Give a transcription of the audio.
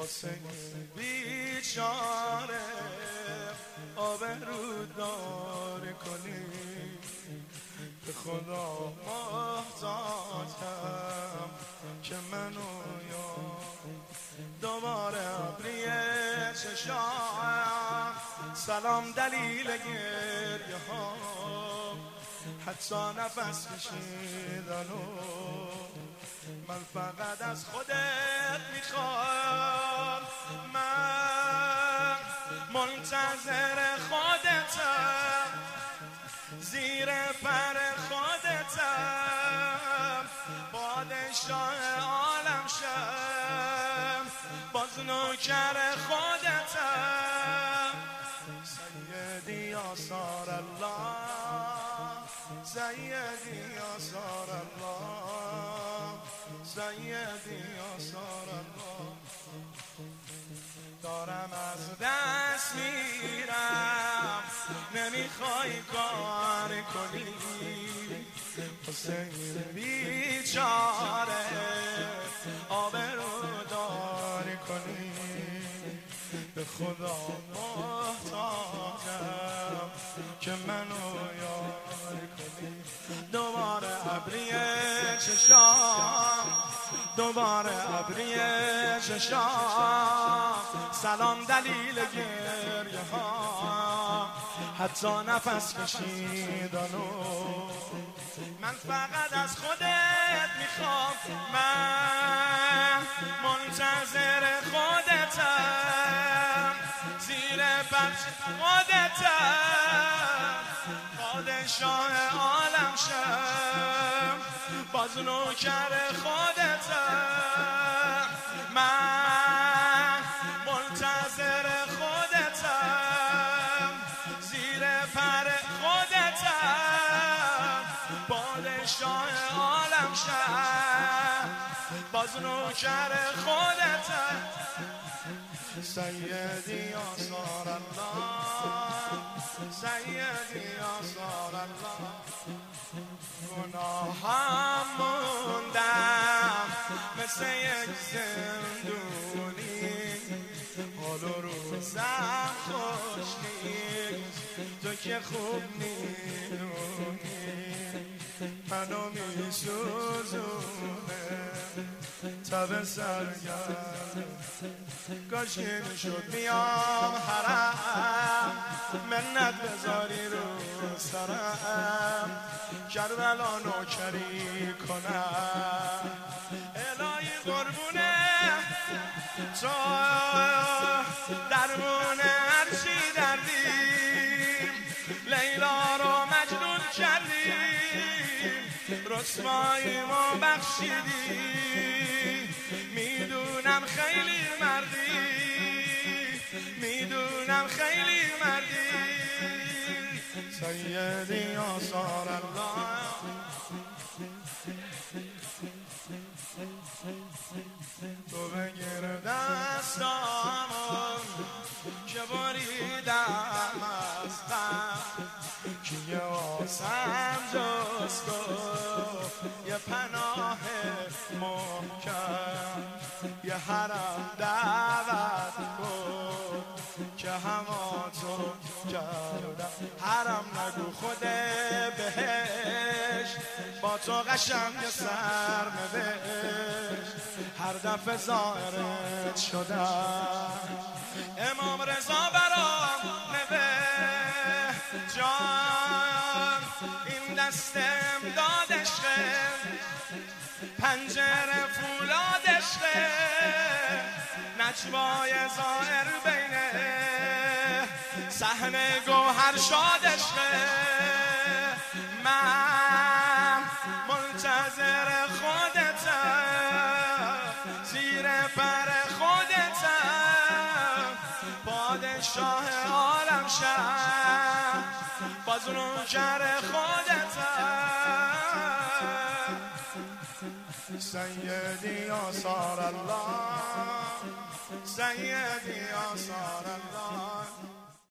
حسین بیچاره آبرودار کنی، به خدا محتاجم که منو دوباره ابری چشام. سلام دلیل گریه ها، حتی نفس کشیدن و من فقط از خودت میخوام. من منتظر خودتم، زیر پر خودتم، پادشاه عالم شم، باز نوکر خودتم. سیدی آثار الله، سیدی آثار الله، سیدی آثار الله. دارم از دست میرم، نمیخوای کار کنی، حسین بیچاره آبرودار کنی، به خدا محتاجم که منو یار کنی. دوباره ابری چشام، دوباره ابری چشام. سلام دلیل گریه ها، حتی نفس کشیدن و من فقط از خودت میخوام. من منتظر خودتم، زیر پر خودتم، پادشاه عالم شم، باز نوکر خودتم. من منتظر خودتم، زیر پر خودتم، پادشاه عالم شم، باز نوکر خودتم. سیدی آثار الله، سیدی آثار الله. گناهم موندم مثل یک زندونی، حال و روزم خوش نیست، تو که خوب میدونی، منو میسوزونه تب سرگرم. کاش که میشد بیام حرم، منت بذاری رو سرم، کربلا نوکری کنم. الهی قربونه تو درمون هرچی دردیم، لیلا رو مجنون کردیم، رسوایی ما بخشیدی، میدونم خیلی مردی، میدونم خیلی مردی. سیدی آثار الله، تو بگیر دستامو که بریدم از غم، که یه آسم جز تو، یه پناه محکم، یه حرم دعوت کن که هوا تو کردم. حرم نگو خود بهش، با تو قشنگ سر نوشت، هر دفعه زائرت شدم. امام رضا برام نوشت جان، این دست امداد عشقه، پنجره فولاد عشقه، نجوای زائر بینه، صحن گوهر شاد عشقه. من منتظر خودتم، زیر پر خودتم، پادشاه عالم شم، باز نوکر خودتم. سیدی آثار الله، سیدی آثار الله.